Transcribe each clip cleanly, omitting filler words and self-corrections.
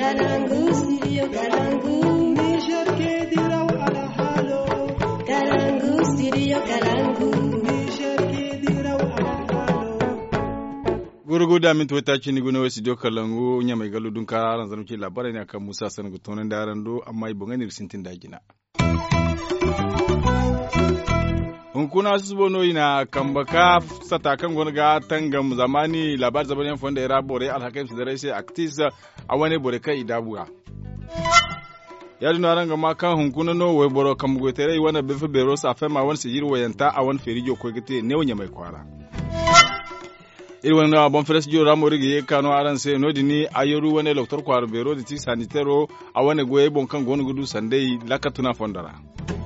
Kalangu, studio Kalangu. Niger ke diraw ala halo. Kalangu, studio Kalangu. Niger ke diraw ala halo. Gurguda min tuwata ci ni gune studio Kalangu nya mai galu dun kara zan ki labarai ne akan Musa Sanu tonan daran do amma ibon ne sintin dagina. Hunkuna su bono ina kambaka satakan gonga tangam zamani labar zabanin fonda era bore alhakim su dare sai actis a wani bore kai dabuga ya duna ranga ma kan hunkuna no we boro kamgo tere wana befe bero sa fema wan sijir wayanta a wan ferijo ko gite ne wonya mai kwara irwan na bon fres jo ramo rigi kano aran sai no dini ayoru wani doktor kwar bero di sanitero a wani goye bon kan gonu gudu sandai lakatuna fondara.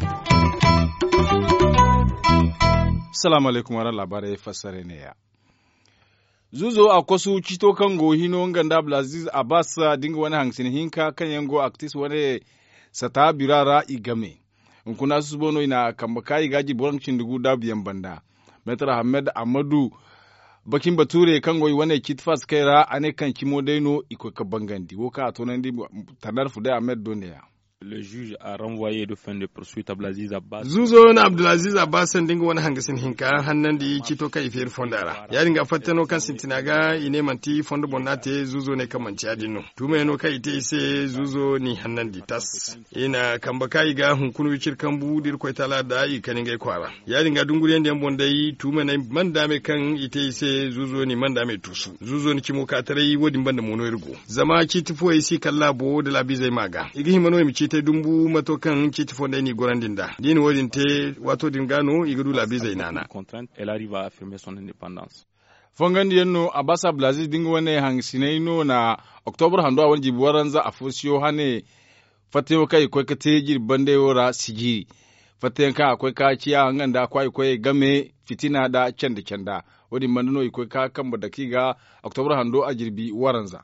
Assalamu alaikum wa labarai fassare ne ya. Zuzo a kwasu cito kan gohino ganda Abdulaziz Abbas dinga wani hangsin hinka kan yango actis wani sata birara igame. In kuna su bono ina kambaka gaji burancin dugu da biyan banda. Metra Ahmed Amadu bakin bature kan goyi wani kitfas kaira ane kan kimo daino iko ka bangandi. Woka a tonan di tanar fude Ahmed Doneya. Le juge a renvoyé de fin de poursuite Abdulaziz Abbas. Zuzo na Abdulaziz Abbas dinga wani hangasin hinka hannan da cito kai fiyar fondara. Ya dinga fattano kan sintinaga ine manti fondo bonnate zuzo ne kamanci adino. Tuma yano kai ite ise zuzo ni hannan di tas. Ina kamba kai ga hunkunu wicir kambu dir koy tala da yi kanin gai kwara. Ya dinga dunguri yanda bondai tuma na mandame kan ite ise zuzo ni mandame tusu. Zuzo ni kimo ka tare wodin banda mono irgo. Zama kitifo isi kalla bo da labi zai maga. Igi himano mi te dumbu matokan citi fonda ni gorandinda dini wodin te wato dingano igadu labi zainana elle arrive à affirmer son indépendance. Fongandi yenno Abbas Abdulaziz dinga wane hangsinayno na October hando awan jibuwaranza afosiyo hane fatewo kai kwai ka tejir bande wora sigiri faten ka akwai ka ciya hanganda akwai game fitina da canda wodin mandano ikwai ka kamba dakiga October hando a jirbi waranza.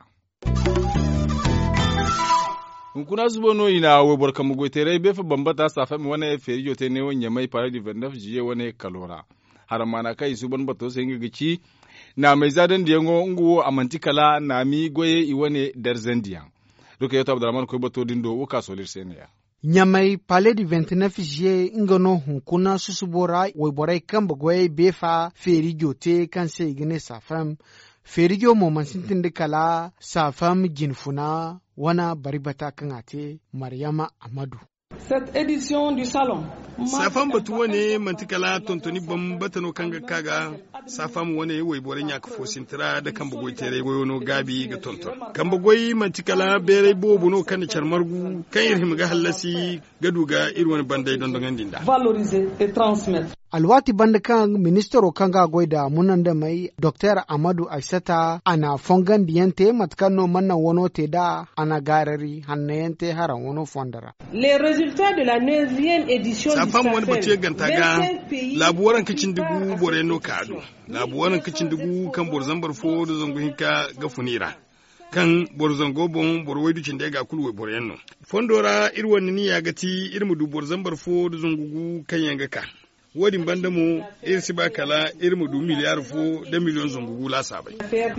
Kuna zubo no ina we borka mugo tere be fa bambata safa mi wane ferijo te ne wonya mai pare di 29 jiye wane kalora haramana kai su ban bato sai ngici na mai zadan diyango nguwo amantikala na mi goye i wane darzandiyan duka yato Abdurrahman ko bato dindo uka solir seniya Nyamai pale di 29 jiye ingano hunkuna susubora we borai kan bagoye befa ferijo te kan sai gine safam ferijo mo mansintin de kala safam jinfuna wana baribata kan ate Maryama Amadu. Cette édition du salon. Safam batu wane mantikala tontoni bambatano kanga kaga safam wane wai boren yak fosintira da kan bugoi tere goyono gabi ga tonton. Kan bugoi mantikala bere bobo no kan charmargu kan irhim ga halasi gaduga irwan bandai don dindinda. Valoriser et transmettre. Alwati banda kan ministero kanga goida munan da mai Dr. Amadu Aisata ana fongan diyante matkano manna wono te da ana garari hannayente haran wono fondara. Les résultats de la 9e édition du Safam wani bace gantaga labuwaran kicin dugu bore no kado. Labuwaran kicin dugu kan borzambar fo da zangu hinka ga funira. Kan borzango bon borwaidu cin da ga kulwe borenno. Fondora irwan ni ya gati irmu du borzambar fo da zangugu kan yanga ka. Wadin banda mu irsi ba kala irmu du miliyar fo da miliyon zungugu la sabai.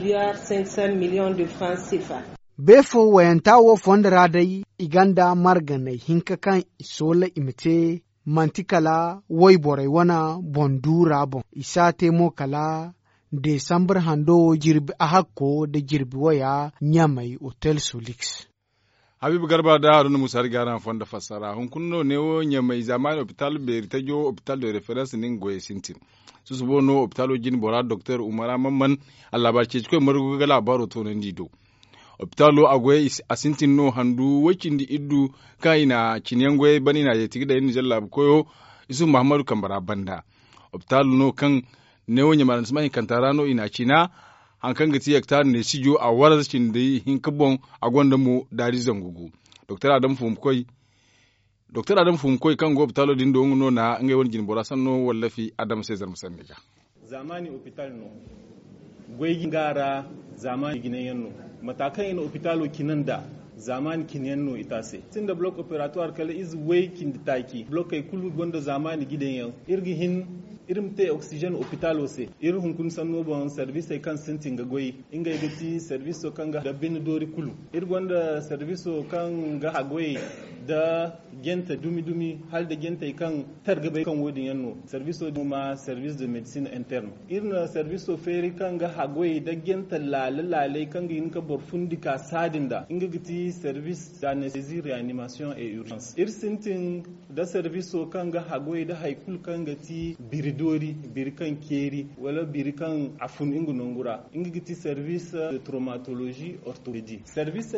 500 millions de francs CFA. Befo wayantawo fondara dai iganda marganai hinka kan isola imite mantikala wai borai wana bondura bon isa temo kala Desambar hando jirbi ahakko da jirbi waya nyamai Hotel Solix. Habibu Garba da Haruna Musa Rigara fonda fassara hunkunno ne wo nyamai zamani hospital beritajo hospital de reference nin goye sintin susubo no hospital jin bora Dr. Umara Mamman Allah barke ko marugo gala baro to nan dido hospital agoye asintin no handu wakin di iddu kaina kinyangoye bani na yeti da yin jalla koyo isu Muhammadu Kambara banda hospital no kan ne wo nyamai smahin kantarano ina cina an kan gati yaktar ne sijo a warashin da hin kabon a gwanda mu dari zangugu Dr. Adam Fumkoi kan go hospital din do ngono na ngai won jin bora sanno wallafi Adam Cesar Musannija zamani hospital no goyi gara zamani ginen yanno matakan ina hospital kinanda zamani kinyanno itase tinda block operatoire kala is way kin taki block ay kulu gonda zamani giden yan irgi hin irim te oxygen hospital se hun kun sanno bon service kan sintin ga goyi inga gati service kan ga dabbin dori kulu gonda service kan ga hagoyi da genta dumi hal da genta kan targabe kan wodin yanno service ma service de médecine interne irna service feri kan ga hagoyi da genta lalai kan ga inka borfundika sadinda inga gati service d'anesthésie réanimation et urgence sintin da service kan ga hagoyi da haikul kan ga ti biridori birikan keri wala birikan afun ingu nongura inga gati service de traumatologie orthopédie service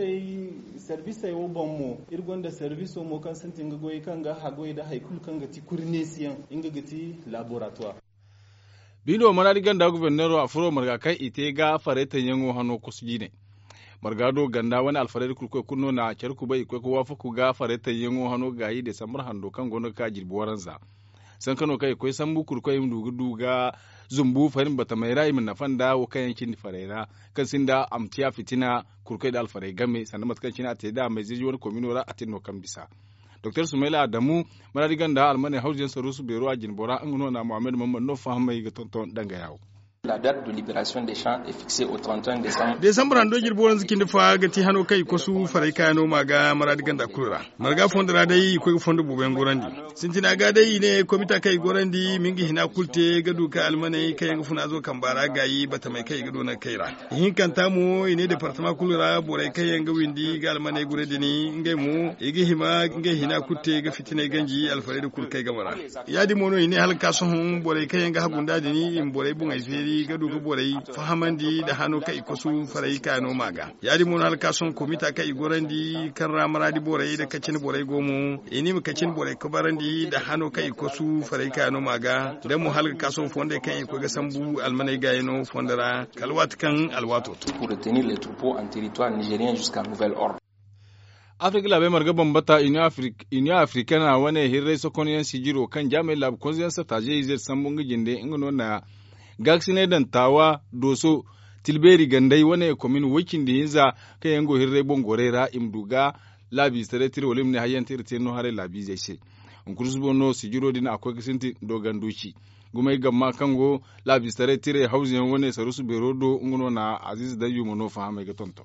ay wo bommo gonda service mo kan sintin ga goyi kan ga hagoyi da haikul kan ga ti kurnesiyan inga gati laboratoire bindo manadi ganda gubernero afuro marga kai ite ga fareta yango hano kusujine margado ganda wani alfarede kulko kunno na cerku bai ko wafa ku ga fareta yango hano gayi de samar hando kan gono ka jirbi waranza san kano kai ko sambu kurko yim duga zumbu farin bata mai rai min nafanda wo kan yankin farera kan sinda amtiya fitina kurko da alfare game sannan matkan cina te da mai jirji wani kominora atinno kan bisa Dr. Sumaila Adamu maradi ganda almane haujin sarusu bero a jinbora an gano na Muhammad Mamman no fahimai ga tonton danga yawo. La date de libération des champs est fixée au 31 décembre. Décembre ando jirboran zikin da fa gati hano kai ko su farai kano maga maradi ganda kura. Marga fondra dai ko fondo buben gorandi. Sintina ga dai ne komita kai gorandi mingi hina kulte gadu ka almanai kai ga funa zo kambara gayi bata mai kai gado na kaira. Hin kan tamu ine departement kulura borai kai ga windi ga almanai guredi ni ngai mu igi hima ngai hina kulte ga fitine ganji alfare da kul kai gamara. Yadi mono ine halka sun borai kai ga habunda dini in borai bun aiferi gadu ko borai fahamandi da hano kai ko su farai kano maga yadi mun halka son komita kai gorandi kan ramaradi borai da kacin borai gomo ini mu kacin borai ko barandi da hano kai ko su farai kano maga da mu halka son fonde kai ko ga sambu almanai gayeno fondara kalwat kan alwato pour retenir les troupeaux en territoire nigérien jusqu'à nouvel ordre. Afrika labe marga bambata Union Africana wane hirrai sokoniyan sijiro kan jami'in lab konziyan sa taje izir sambungi jinde ingano na gaksine dan tawa doso tilberi gandai wane komin wakin da yinza kai yango hirre bongorera imduga labi tire wolim ne hayan tire no hare labi zai se unkurus bono sigiro din akwai kisinti dogan duci gumai gamma kango labi tire hausin wane sarusu berodo ngono na aziz dayu mono fahama ga tonto.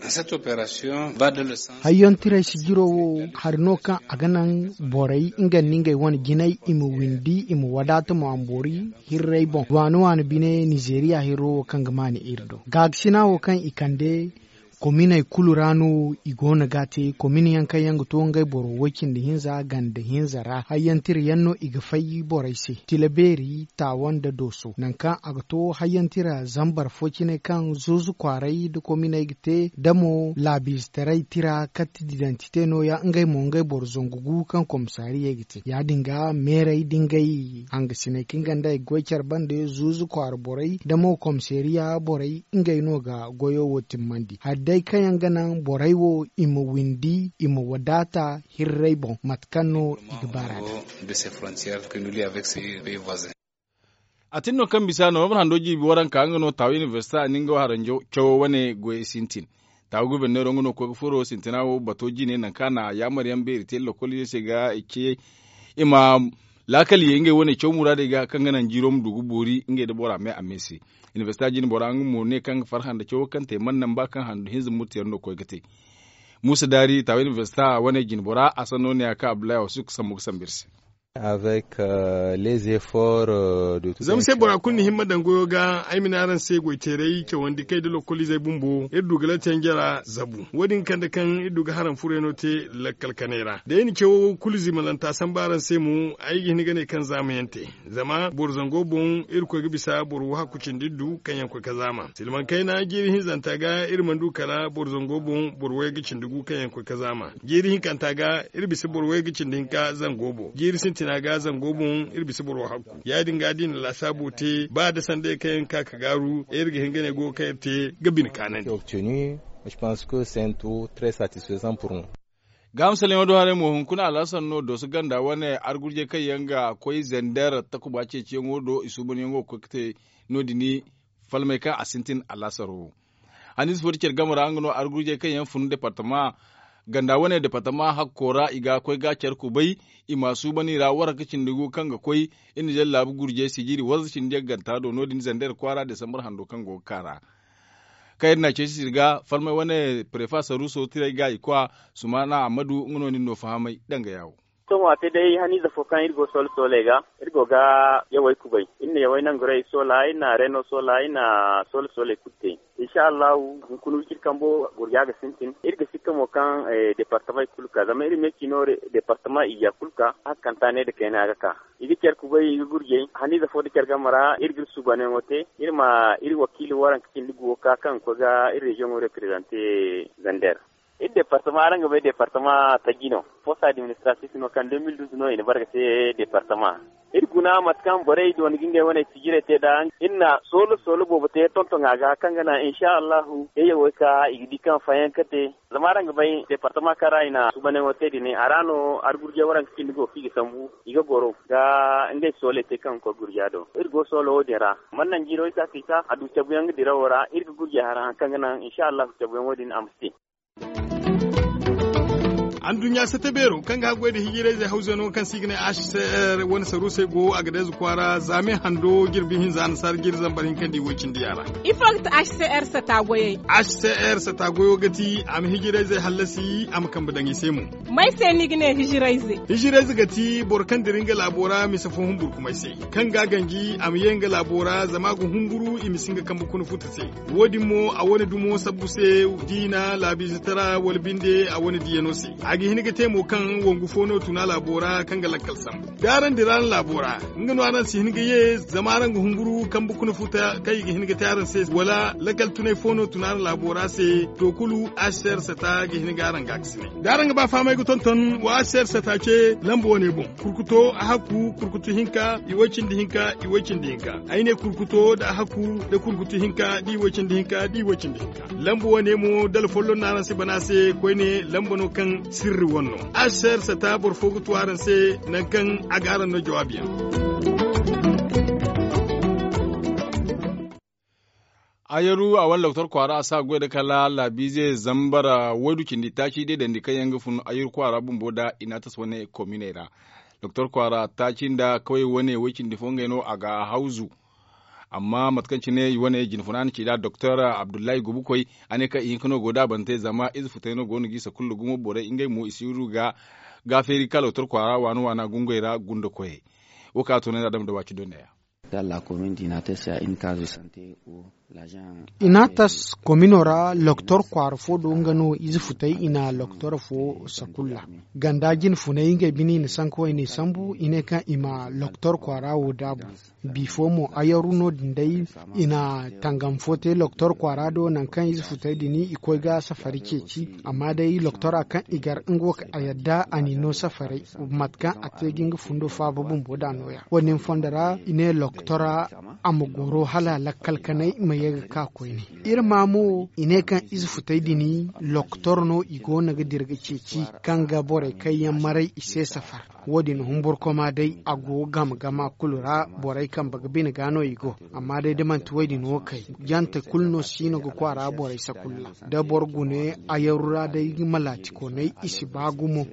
Hayyon tire sigiro wo harno kan aganan borai ingan ningai wani ginai imu windi imu wadata mu ambori hirrai bon wani bine Nigeria hero kan gamani irdo gagsina wo kan ikande komina kulurano igona gate komini yanka yangu to ngai boro wakin da hinza ganda hinza ra hayyantir yanno igafai boraise tilaberi tawon da doso nanka agto hayyantira zambar fokine kan zuzu kwarai da komina igte damo labis tarai tira kat identite no ya ngai mo ngai bor zongugu kan komsari yegite ya dinga merai dingai hanga sine kinganda gochar bande zuzu kwar borai damo komsariya borai ngai no ga goyo wotin mandi dai kayan ganan boraiwo imu windi imu wadata hirrai bon matkano igbarada a tinno kan bisa no ban handoji bi waran ka ngano taw university ningo haranjo cho wane goe sintin taw gubernero ngono ko furo sintinawo batoji ne nan kana ya maryam be rite lokoli se ga ike imam lakali yenge wone cho murade ga kan ganan jirom dugu bori inge da bora me amesi university jini bora mu ne kan farhan da cho kan te mannan ba kan handu hinzu mutiyar no ko gate musa dari taw university wane jini bora asano ne aka abla su samu sambirsi avec les efforts de tout zam sai bora kunni himma dan goyo ga aiminaran sai goiterei ke wandi kai da lokoli zai bumbo iddu gala tangera zabu wadin kan da kan iddu ga haran fureno te lakkal kanera da yin ke kulizi malanta san baran sai mu aigi ni gane kan zamayante zama borzango bon irko ga bisa boru hakucin diddu kan yanko ka zama silman kai na giri hin zanta ga irman dukala borzango bon borwaye gicin dugu kan yanko ka zama giri hin kan taga irbisi borwaye gicin dinka zangobo giri tina gazan gobun irbisi burwa hakku ya dinga din la sabote ba da sande kayan kaka garu irge hingane go kayte gabin kanan obtenu je pense que c'est un tout très satisfaisant pour nous gamsale wado hare mo hun kuna alasan no do su ganda wane argurje kai yanga koi zender takuba ce ce ngodo isubun yango ko kete no dini falmai ka asintin alasaro anis fortier gamara angno argurje kai yan funu departement ganda wane da fatama hakkora iga koi gacer ku bai imasu bani ra wara kicin digo kanga koi in jalla bu gurje sigiri wazcin de ganta do nodin zandar kwara da samar hando kango kara kai na ce sirga farmai wane prefasa ruso tirai ga ikwa sumana amadu ngonin no fahamai danga yawo to wate dai hani da fokan irgo sol solega irgo ga yawai kubai inne yawai nan gure sola ina reno sola ina sol sole kutte insha Allah kunu kirkambo gurya ga sintin irga sikamo kan departement kulka zama iri meki no departement iya kulka hakan tane da kaina ga ka igi ker kubai gurje hani da fodi ker gamara irgir subane wote irma iri wakili waran kin ligo ka kan ko ga iri region representer Zander département aranga be département tagino poste administratif no kan 2012 no ina barga te département irguna matkan bore do nginge wona tijire te dan inna solo bobo te tonto ngaga kangana insha Allah ye woka igidi kan fayan kate lamaranga bay département kara ina subane wote dini arano argurje waran kindigo figi sambu iga goro ga nge sole te kan ko gurjado irgo solo dira mannan jiro isa kisa adu tabuyang dira wora irgo gurje haran kangana insha Allah tabuyang wodin amsti an dunya sa tabero kan ga gwai da hijire zai hauzo no kan signe HCR wani saru sai go a gadez kwara zame hando girbin hin zan sar girzan barin kan diwocin diyara ifakt HCR sa tagoye HCR sa tagoyo gati am hijire zai hallasi am kan budan sai mu mai sai ni gine hijire zai gati borkan diringa labora mi safon humbur kuma sai kan ga gangi am yenga labora zama gun humburu imisinga kan bukunu futa sai wodi mo a wani dumo sabbu sai dina labi zitara wal binde a wani diyano sai agi hiniga temo kan wongu fono tuna labora kan galakal sam daran diran labora ngano anan si hiniga ye zamaran hunguru kan bukunu futa kai gi hiniga taran se wala lakal tunai fono tuna labora se to kulu asher sata gi hiniga ran gaksine daran ba fa mai gutonton wa asher sata ce lambo ne bon kurkuto a haku kurkutu hinka iwacin di hinka aine kurkuto da haku da kurkutu hinka diwacin di hinka lambo ne mo dal follo naran se bana se koine lambo no kan sirri wannan ashar sa ta burfogu tuwaran sai nan kan agaran no jawabiya ayaru a wani lautar kwara a sa gwada kala labi zai zambara wadu kindi taci dai da ndikan yanga fun ayur kwara bumbo da ina tas wani kominera lautar kwara tacin da kawai wani wakin difonga no a ga hauzu amma matkanci ne wani jinfunan ci da Dr. Abdullahi Gubukoi ane ka in kano goda bante zama izfuta no gonu gisa kullu gumo bore ingai mu isiru ga gaferi kala tor kwara wanu wana gungoira gundo koye woka to ne adam da waci donda ya la commune d'Inates a une case de santé où l'agent Inatas kominora loktor kwar fo do ngano izfutai ina loktor fo sakulla gandajin fune inga bini ni sanko ni sambu ineka ima loktor kwara wodabu bifo mo ayaruno dindai ina tangam fote loktor kwara do nan kan izfutai dini ikoi ga safari keci amma dai loktor akan igar ingo ka ayadda anino safari matkan ategin fundo fa babun boda noya wonin fondara ine loktora amugoro hala lakalkanai mai yaga ka koyne irma mo ine kan izfutai dini loktor no igo naga dirga ceci kan ga bore kayan marai ise safar wodin humbur koma dai ago gama kulura borai kan baga bin gano igo amma dai da man tuwai no kai janta kulno sino go kwara borai sakulla da borgune ayarura dai malati ko nei isi bagumo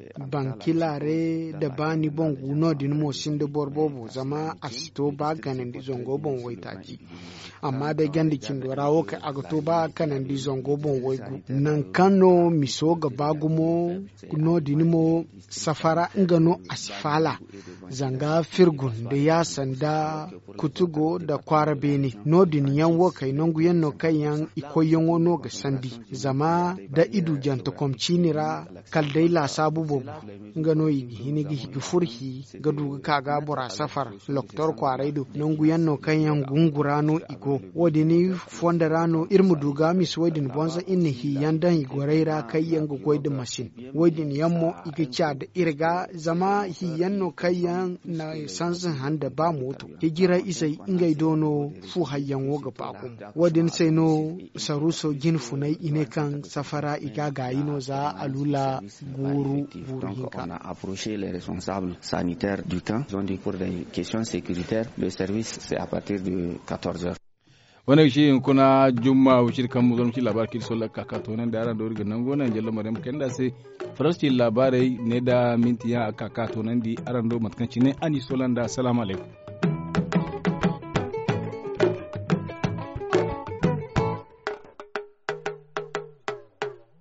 bankilare da bani bongu no din mo sinde borbobo zama asito ba ganin di zongo bon waitaji amma dai gandi kindora ka agato ba kanan di zongo bon waigu nan kano miso ga bagumo no dinimo safara ngano asifala zanga firgun da ya sanda kutugo da kwara bene no diniyan wokai nongu yanno kayan ikoyen wono ga sandi zama da idu janta komcinira kaldai la sabu bobu ngano yi hinigi higfurhi ga duga kaga bora safar loktor kwaraido nongu yanno kayan gungurano iko wodini fondarano irmu duga mis wedin bonza inni hi yandan igoreira kayan go goyde machine wedin yammo igicha da irga zama hi yanno kayan na sansan handa ba moto hijira isai ingai dono fu hayyan woga bako wadin sai no saruso jinfunai ine kan safara iga gayino za alula guru hinka on a approché les responsables sanitaires du camp ils ont dit pour des questions sécuritaires le service c'est à partir de 14h wannan shi kuna juma wucir kan mu zan ci labar ki so lakka ka to nan da ran da wurga nan gonan jalla maryam kan da sai farasti labarai ne da mintiya aka ka to nan di aran do matkanci ne ani solanda assalamu alaikum